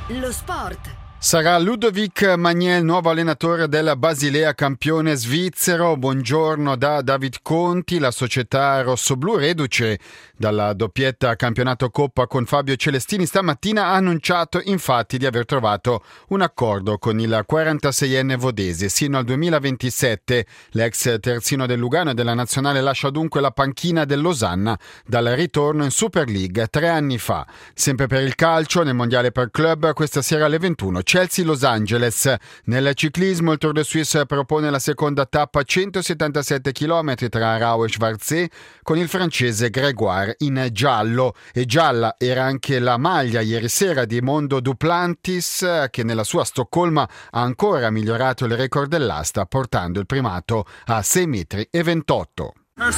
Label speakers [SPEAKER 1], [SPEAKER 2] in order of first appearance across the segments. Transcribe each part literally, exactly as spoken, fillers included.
[SPEAKER 1] Lo sport.
[SPEAKER 2] Sarà Ludovic Magnier il nuovo allenatore della Basilea, campione svizzero. Buongiorno da David Conti. La società rossoblù, reduce dalla doppietta campionato Coppa con Fabio Celestini, stamattina ha annunciato infatti di aver trovato un accordo con il quarantaseienne vodese. Sino al duemilaventisette l'ex terzino del Lugano e della nazionale lascia dunque la panchina del Losanna dal ritorno in Super League tre anni fa. Sempre per il calcio, nel mondiale per club, questa sera alle ventuno Chelsea-Los Angeles. Nel ciclismo il Tour de Suisse propone la seconda tappa, centosettantasette chilometri tra Arau e Schwarzé, con il francese Grégoire in giallo. E gialla era anche la maglia ieri sera di Mondo Duplantis, che nella sua Stoccolma ha ancora migliorato il record dell'asta, portando il primato a sei metri e ventotto.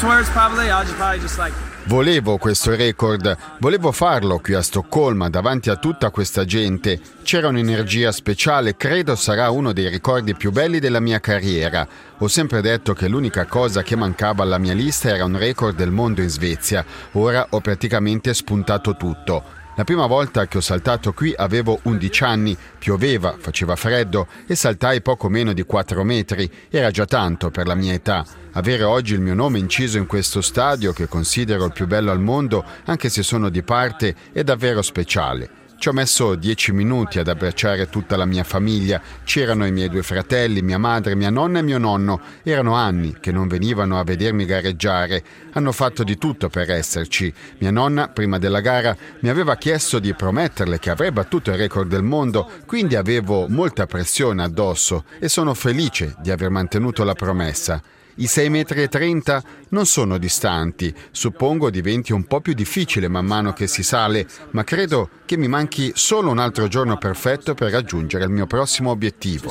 [SPEAKER 2] Volevo questo record, volevo farlo qui a Stoccolma davanti a tutta questa gente. C'era un'energia speciale, credo sarà uno dei ricordi più belli della mia carriera. Ho sempre detto che l'unica cosa che mancava alla mia lista era un record del mondo in Svezia. Ora ho praticamente spuntato tutto. La prima volta che ho saltato qui avevo undici anni, pioveva, faceva freddo e saltai poco meno di quattro metri. Era già tanto per la mia età. Avere oggi il mio nome inciso in questo stadio, che considero il più bello al mondo, anche se sono di parte, è davvero speciale. Ci ho messo dieci minuti ad abbracciare tutta la mia famiglia. C'erano i miei due fratelli, mia madre, mia nonna e mio nonno. Erano anni che non venivano a vedermi gareggiare. Hanno fatto di tutto per esserci. Mia nonna, prima della gara, mi aveva chiesto di prometterle che avrei battuto il record del mondo, quindi avevo molta pressione addosso e sono felice di aver mantenuto la promessa. I sei metri e trenta non sono distanti, suppongo diventi un po' più difficile man mano che si sale, ma credo che mi manchi solo un altro giorno perfetto per raggiungere il mio prossimo obiettivo.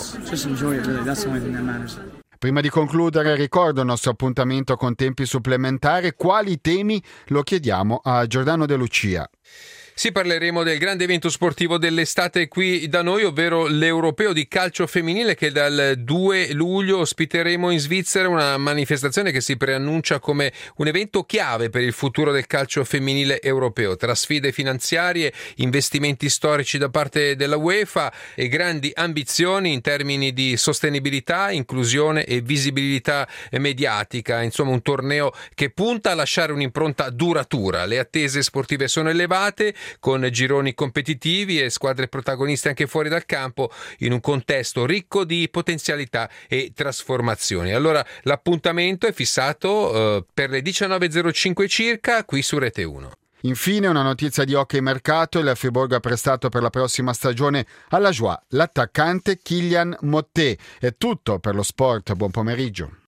[SPEAKER 2] Prima di concludere ricordo il nostro appuntamento con tempi supplementari. Quali temi? Lo chiediamo a Giordano De Lucia.
[SPEAKER 3] Sì, parleremo del grande evento sportivo dell'estate qui da noi, ovvero l'Europeo di calcio femminile, che dal due luglio ospiteremo in Svizzera, una manifestazione che si preannuncia come un evento chiave per il futuro del calcio femminile europeo, tra sfide finanziarie, investimenti storici da parte della UEFA e grandi ambizioni in termini di sostenibilità, inclusione e visibilità mediatica. Insomma, un torneo che punta a lasciare un'impronta duratura. Le attese sportive sono elevate, con gironi competitivi e squadre protagoniste anche fuori dal campo, in un contesto ricco di potenzialità e trasformazioni. Allora l'appuntamento è fissato eh, per le diciannove e zero cinque circa qui su Rete uno.
[SPEAKER 2] Infine una notizia di hockey mercato: il Friburgo ha prestato per la prossima stagione alla Joie l'attaccante Kylian Mottet. È tutto per lo sport, buon pomeriggio.